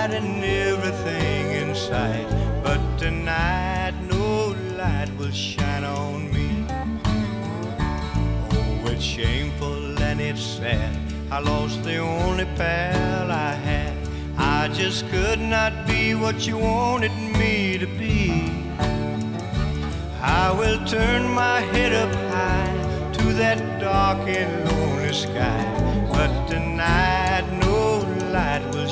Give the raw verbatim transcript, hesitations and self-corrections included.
light and everything in sight, but tonight no light will shine on me. Oh, it's shameful and it's sad, I lost the only pal I had. I just could not be what you wanted me to be. I will turn my head up high to that dark and lonely sky, but tonight no light will